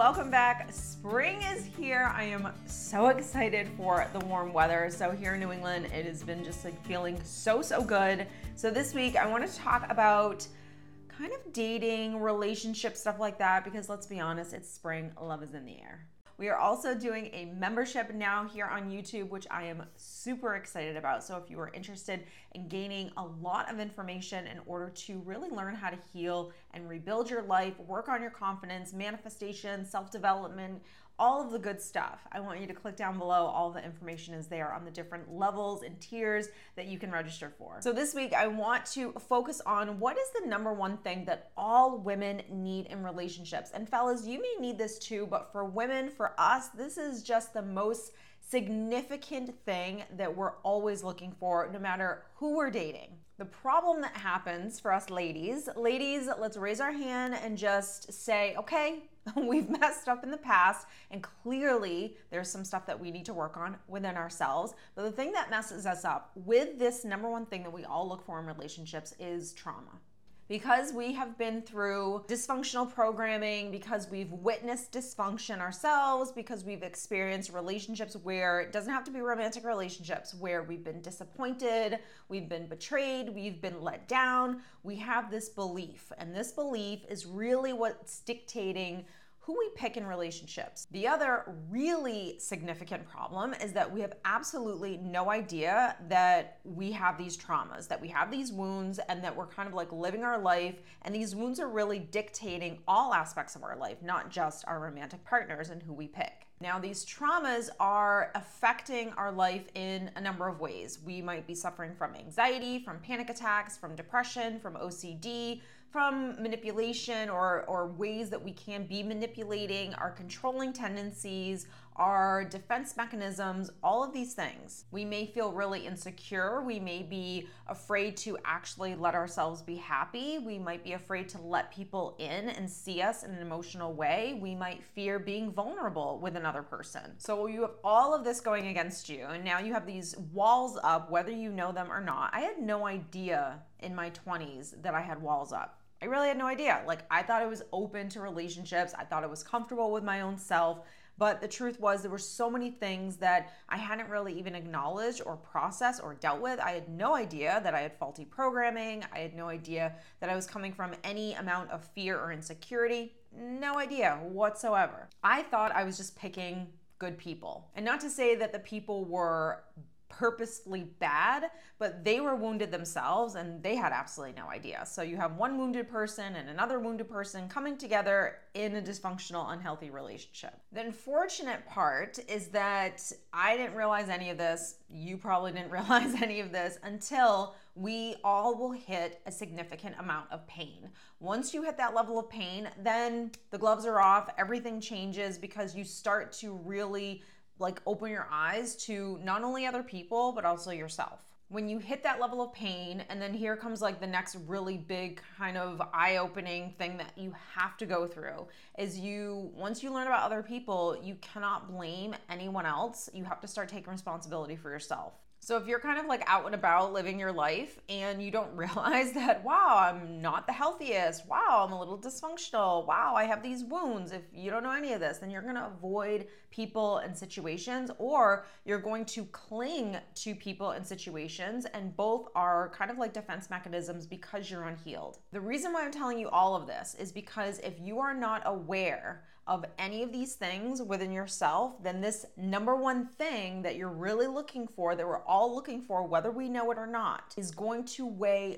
welcome back. Spring is here. I am so excited for the warm weather. So here in New England, it has been just like feeling so good. So this week I want to talk about kind of dating, relationships, stuff like that, because let's be honest, it's spring, love is in the air. We are also doing a membership now here on YouTube, which I am super excited about. So if you are interested in gaining a lot of information in order to really learn how to heal and rebuild your life, work on your confidence, manifestation, self-development, all of the good stuff, I want you to click down below. All the information is there on the different levels and tiers that you can register for. So this week, I want to focus on what is the number one thing that all women need in relationships. And fellas, you may need this too, but for women, for us, this is just the most significant thing that we're always looking for, no matter who we're dating. The problem that happens for us ladies, let's raise our hand and just say, okay, we've messed up in the past, and clearly there's some stuff that we need to work on within ourselves. But the thing that messes us up with this number one thing that we all look for in relationships is trauma. Because we have been through dysfunctional programming, because we've witnessed dysfunction ourselves, because we've experienced relationships where it doesn't have to be romantic relationships, where we've been disappointed, we've been betrayed, we've been let down, we have this belief. And this belief is really what's dictating who we pick in relationships. The other really significant problem is that we have absolutely no idea that we have these traumas, that we have these wounds, and that we're kind of like living our life, and these wounds are really dictating all aspects of our life, not just our romantic partners and who we pick. Now, these traumas are affecting our life in a number of ways. We might be suffering from anxiety, from panic attacks, from depression, from OCD, from manipulation or ways that we can be manipulating, our controlling tendencies, our defense mechanisms, all of these things. We may feel really insecure. We may be afraid to actually let ourselves be happy. We might be afraid to let people in and see us in an emotional way. We might fear being vulnerable with another person. So you have all of this going against you, and now you have these walls up, whether you know them or not. I had no idea in my 20s that I had walls up. I really had no idea. Like, I thought I was open to relationships. I thought I was comfortable with my own self. But the truth was there were so many things that I hadn't really even acknowledged or processed or dealt with. I had no idea that I had faulty programming. I had no idea that I was coming from any amount of fear or insecurity. No idea whatsoever. I thought I was just picking good people. And not to say that the people were purposely bad, but they were wounded themselves and they had absolutely no idea. So you have one wounded person and another wounded person coming together in a dysfunctional, unhealthy relationship. The unfortunate part is that I didn't realize any of this. You probably didn't realize any of this until we all will hit a significant amount of pain. Once you hit that level of pain, then the gloves are off, everything changes, because you start to really open your eyes to not only other people, but also yourself. When you hit that level of pain, and then here comes the next really big kind of eye-opening thing that you have to go through, is once you learn about other people, you cannot blame anyone else. You have to start taking responsibility for yourself. So if you're kind of out and about living your life and you don't realize that, wow, I'm not the healthiest, wow, I'm a little dysfunctional, wow, I have these wounds. If you don't know any of this, then you're gonna avoid people and situations, or you're going to cling to people and situations, and both are kind of like defense mechanisms because you're unhealed. The reason why I'm telling you all of this is because if you are not aware of any of these things within yourself, then this number one thing that you're really looking for, that we're all looking for, whether we know it or not, is going to weigh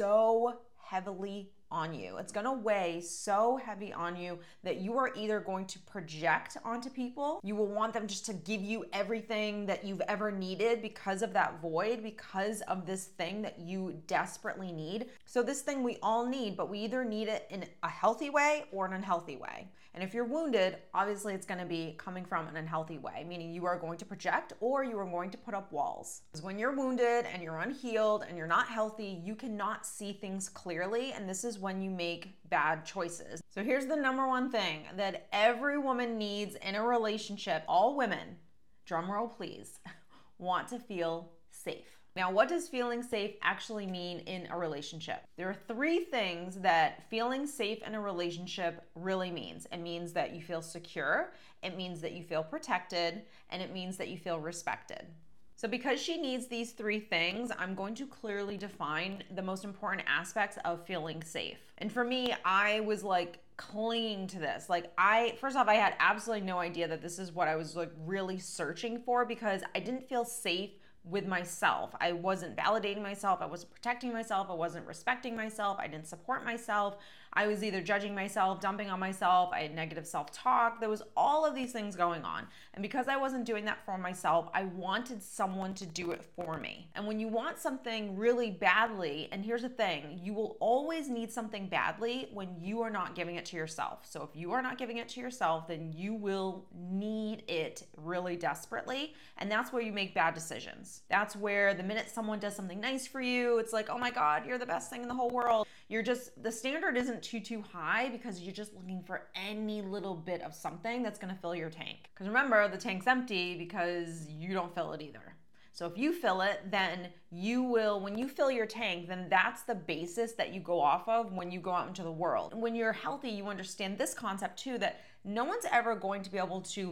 so heavily on you. It's going to weigh so heavy on you that you are either going to project onto people. You will want them just to give you everything that you've ever needed because of that void, because of this thing that you desperately need. So this thing we all need, but we either need it in a healthy way or an unhealthy way. And if you're wounded, obviously it's going to be coming from an unhealthy way, meaning you are going to project or you are going to put up walls. Because when you're wounded and you're unhealed and you're not healthy, you cannot see things clearly, and this is when you make bad choices. So here's the number one thing that every woman needs in a relationship. All women, drum roll please, want to feel safe. Now, what does feeling safe actually mean in a relationship? There are 3 things that feeling safe in a relationship really means. It means that you feel secure, it means that you feel protected, and it means that you feel respected. So because she needs these 3 things, I'm going to clearly define the most important aspects of feeling safe. And for me, I was like clinging to this. First off, I had absolutely no idea that this is what I was like really searching for, because I didn't feel safe with myself. I wasn't validating myself. I wasn't protecting myself. I wasn't respecting myself. I didn't support myself. I was either judging myself, dumping on myself. I had negative self-talk. There was all of these things going on. And because I wasn't doing that for myself, I wanted someone to do it for me. And when you want something really badly, and here's the thing, you will always need something badly when you are not giving it to yourself. So if you are not giving it to yourself, then you will need it really desperately. And that's where you make bad decisions. That's where the minute someone does something nice for you, it's like, oh my God, you're the best thing in the whole world. The standard isn't too high, because you're just looking for any little bit of something that's gonna fill your tank. Because remember, the tank's empty because you don't fill it either. So if you fill it, then when you fill your tank, then that's the basis that you go off of when you go out into the world. And when you're healthy, you understand this concept too, that no one's ever going to be able to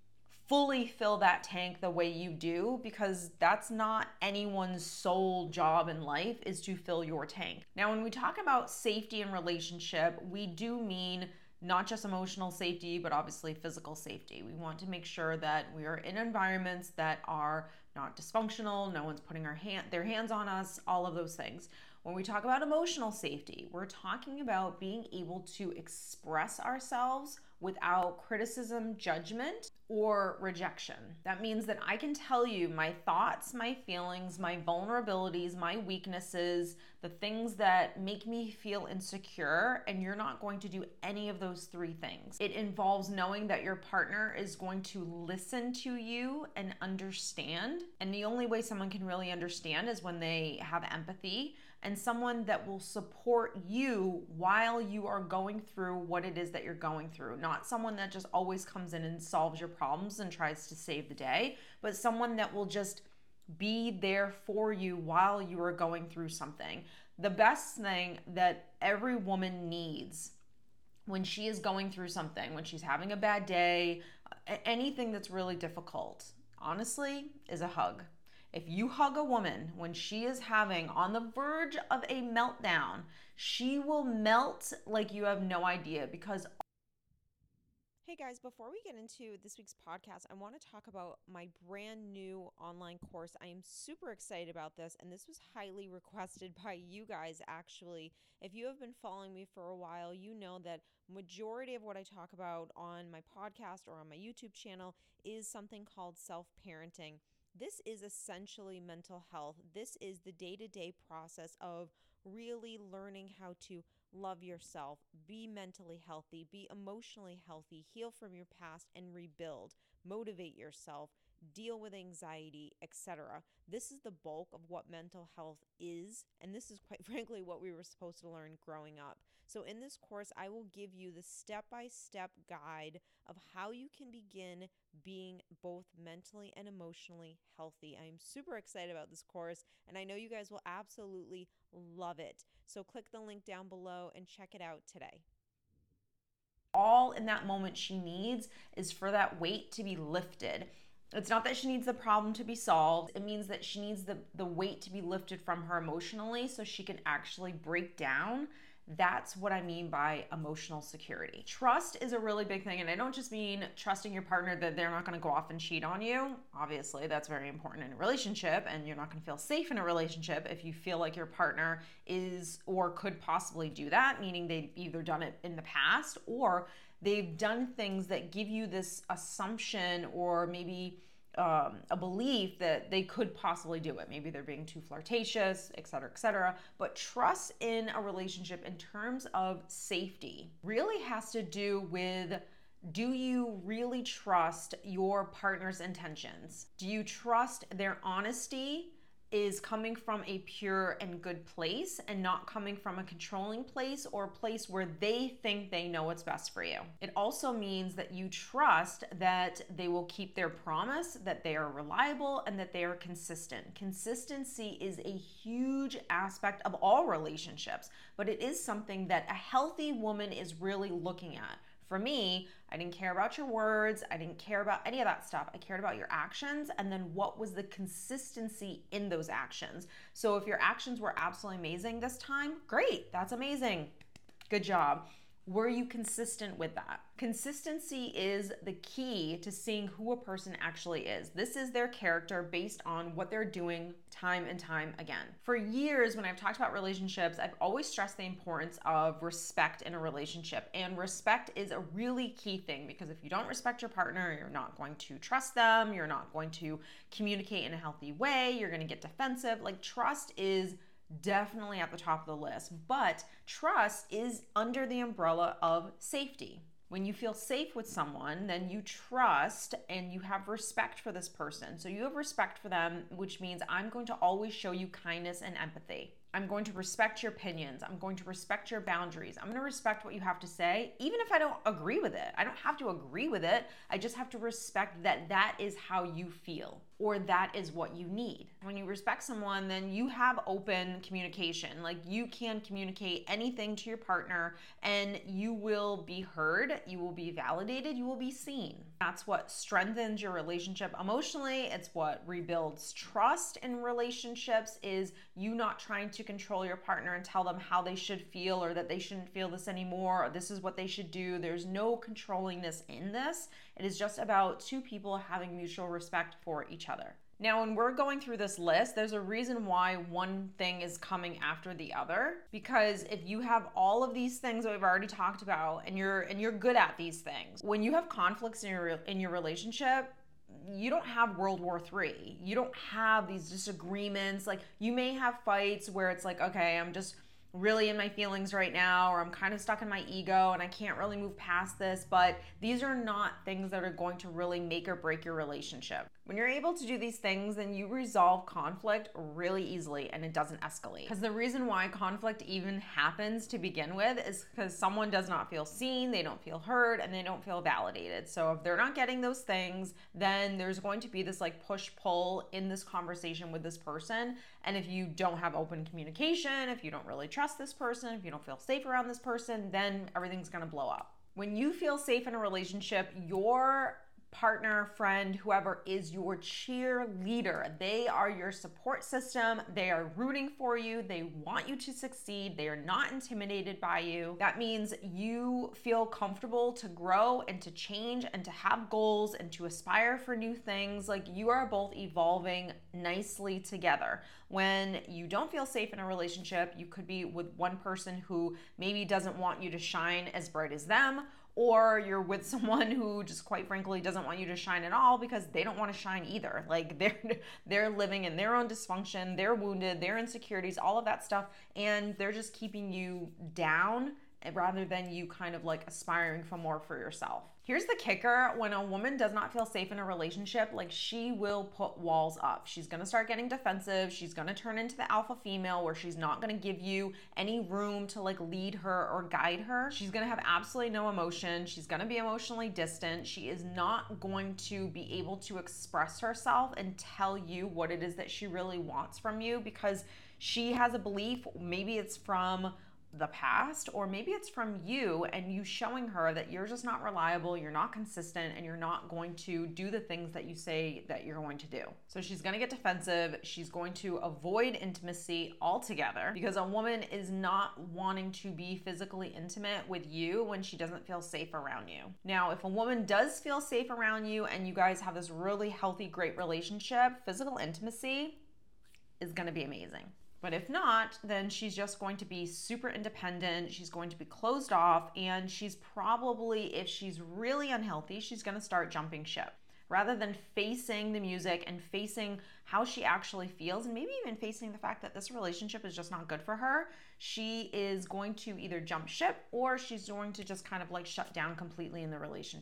fully fill that tank the way you do, because that's not anyone's sole job in life, is to fill your tank. Now, when we talk about safety in relationship, we do mean not just emotional safety, but obviously physical safety. We want to make sure that we are in environments that are not dysfunctional, no one's putting their hands on us, all of those things. When we talk about emotional safety, we're talking about being able to express ourselves without criticism, judgment, or rejection. That means that I can tell you my thoughts, my feelings, my vulnerabilities, my weaknesses, the things that make me feel insecure, and you're not going to do any of those 3 things. It involves knowing that your partner is going to listen to you and understand. And the only way someone can really understand is when they have empathy, and someone that will support you while you are going through what it is that you're going through. Not someone that just always comes in and solves your problems and tries to save the day, but someone that will just be there for you while you are going through something. The best thing that every woman needs when she is going through something, when she's having a bad day, anything that's really difficult, honestly, is a hug. If you hug a woman when she is on the verge of a meltdown, she will melt like you have no idea, because Hey guys, before we get into this week's podcast, I want to talk about my brand new online course. I am super excited about this, and this was highly requested by you guys actually. If you have been following me for a while, you know that majority of what I talk about on my podcast or on my YouTube channel is something called self-parenting. This is essentially mental health. This is the day-to-day process of really learning how to love yourself, be mentally healthy, be emotionally healthy, heal from your past and rebuild, motivate yourself, deal with anxiety, etc. This is the bulk of what mental health is, and this is quite frankly what we were supposed to learn growing up. So in this course, I will give you the step-by-step guide of how you can begin being both mentally and emotionally healthy. I am super excited about this course, and I know you guys will absolutely love it. So click the link down below and check it out today. all in that moment she needs is for that weight to be lifted. It's not that she needs the problem to be solved. It means that she needs the weight to be lifted from her emotionally so she can actually break down. That's what I mean by emotional security. Trust is a really big thing, and I don't just mean trusting your partner that they're not gonna go off and cheat on you. Obviously, that's very important in a relationship, and you're not gonna feel safe in a relationship if you feel like your partner is or could possibly do that, meaning they've either done it in the past or they've done things that give you this assumption or maybe a belief that they could possibly do it. Maybe they're being too flirtatious, et cetera, et cetera. But trust in a relationship in terms of safety really has to do with, do you really trust your partner's intentions? Do you trust their honesty is coming from a pure and good place and not coming from a controlling place or a place where they think they know what's best for you. It also means that you trust that they will keep their promise, that they are reliable, and that they are consistent. Consistency is a huge aspect of all relationships, but it is something that a healthy woman is really looking at. For me, I didn't care about your words. I didn't care about any of that stuff. I cared about your actions and then what was the consistency in those actions. So if your actions were absolutely amazing this time, great, that's amazing. Good job. Were you consistent with that? Consistency is the key to seeing who a person actually is. This is their character based on what they're doing time and time again. For years, when I've talked about relationships, I've always stressed the importance of respect in a relationship. And respect is a really key thing because if you don't respect your partner, you're not going to trust them, you're not going to communicate in a healthy way, you're going to get defensive. Like, trust is definitely at the top of the list, but trust is under the umbrella of safety. When you feel safe with someone, then you trust and you have respect for this person. So you have respect for them, which means I'm going to always show you kindness and empathy. I'm going to respect your opinions. I'm going to respect your boundaries. I'm going to respect what you have to say, even if I don't agree with it. I don't have to agree with it. I just have to respect that that is how you feel or that is what you need. When you respect someone, then you have open communication. Like, you can communicate anything to your partner and you will be heard, you will be validated, you will be seen. That's what strengthens your relationship emotionally. It's what rebuilds trust in relationships, is you not trying to control your partner and tell them how they should feel or that they shouldn't feel this anymore or this is what they should do. There's no controllingness in this. It is just about two people having mutual respect for each other. Now, when we're going through this list, there's a reason why one thing is coming after the other. Because if you have all of these things that we've already talked about and you're good at these things, when you have conflicts in your relationship, you don't have World War III. You don't have these disagreements. Like, you may have fights where it's like, okay, I'm just really in my feelings right now, or I'm kind of stuck in my ego and I can't really move past this, but these are not things that are going to really make or break your relationship. When you're able to do these things, then you resolve conflict really easily and it doesn't escalate. Because the reason why conflict even happens to begin with is because someone does not feel seen, they don't feel heard, and they don't feel validated. So if they're not getting those things, then there's going to be this like push-pull in this conversation with this person. And if you don't have open communication, if you don't really trust this person, if you don't feel safe around this person, then everything's gonna blow up. When you feel safe in a relationship, your partner, friend, whoever is your cheerleader. They are your support system. They are rooting for you. They want you to succeed. They are not intimidated by you. That means you feel comfortable to grow and to change and to have goals and to aspire for new things. Like, you are both evolving nicely together. When you don't feel safe in a relationship, you could be with one person who maybe doesn't want you to shine as bright as them, or you're with someone who just quite frankly doesn't want you to shine at all because they don't want to shine either. Like, they're living in their own dysfunction, they're wounded, their insecurities, all of that stuff, and they're just keeping you down rather than you kind of like aspiring for more for yourself. Here's the kicker: when a woman does not feel safe in a relationship, like, she will put walls up. She's gonna start getting defensive. She's gonna turn into the alpha female where she's not gonna give you any room to like lead her or guide her. She's gonna have absolutely no emotion. She's gonna be emotionally distant. She is not going to be able to express herself and tell you what it is that she really wants from you because she has a belief. Maybe it's from the past, or maybe it's from you and you showing her that you're just not reliable, you're not consistent, and you're not going to do the things that you say that you're going to do. So she's going to get defensive. She's going to avoid intimacy altogether because a woman is not wanting to be physically intimate with you when she doesn't feel safe around you. Now, if a woman does feel safe around you and you guys have this really healthy, great relationship, physical intimacy is going to be amazing. But if not, then she's just going to be super independent. She's going to be closed off, and she's probably, if she's really unhealthy, she's going to start jumping ship. Rather than facing the music and facing how she actually feels, and maybe even facing the fact that this relationship is just not good for her, she is going to either jump ship or she's going to just kind of like shut down completely in the relationship.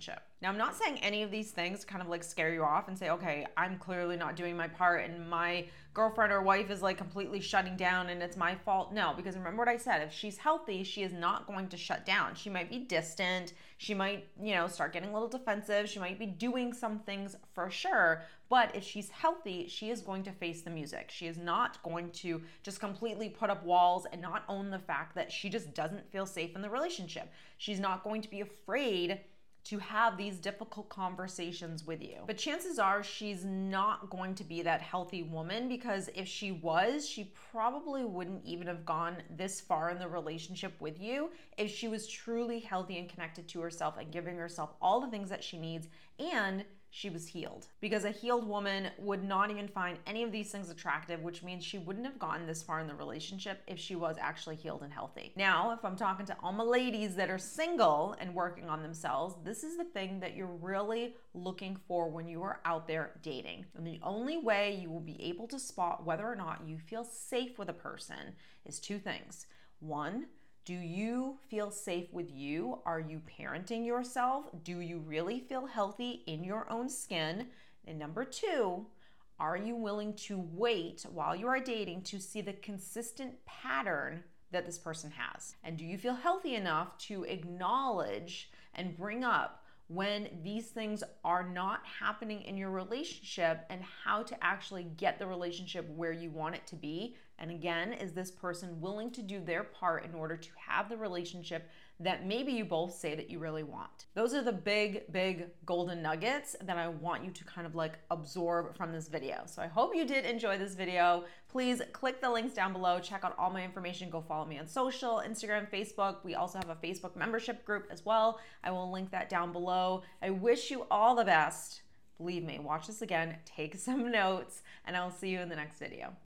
Now, I'm not saying any of these things kind of like scare you off and say, okay, I'm clearly not doing my part and my girlfriend or wife is like completely shutting down and it's my fault. No, because remember what I said, if she's healthy, she is not going to shut down. She might be distant. She might, start getting a little defensive. She might be doing some things for sure. But if she's healthy, she is going to face the music. She is not going to just completely put up walls and not own the fact that she just doesn't feel safe in the relationship. She's not going to be afraid to have these difficult conversations with you. But chances are she's not going to be that healthy woman, because if she was, she probably wouldn't even have gone this far in the relationship with you if she was truly healthy and connected to herself and giving herself all the things that she needs and she was healed. Because a healed woman would not even find any of these things attractive, which means she wouldn't have gotten this far in the relationship if she was actually healed and healthy. Now, if I'm talking to all my ladies that are single and working on themselves, this is the thing that you're really looking for when you are out there dating. And the only way you will be able to spot whether or not you feel safe with a person is two things. One, do you feel safe with you? Are you parenting yourself? Do you really feel healthy in your own skin? And number two, are you willing to wait while you are dating to see the consistent pattern that this person has? And do you feel healthy enough to acknowledge and bring up when these things are not happening in your relationship and how to actually get the relationship where you want it to be? And again, is this person willing to do their part in order to have the relationship that maybe you both say that you really want? Those are the big golden nuggets that I want you to kind of like absorb from this video. So I hope you did enjoy this video. Please click the links down below. Check out all my information. Go follow me on social, Instagram, Facebook. We also have a Facebook membership group as well. I will link that down below. I wish you all the best. Believe me, watch this again, take some notes, and I'll see you in the next video.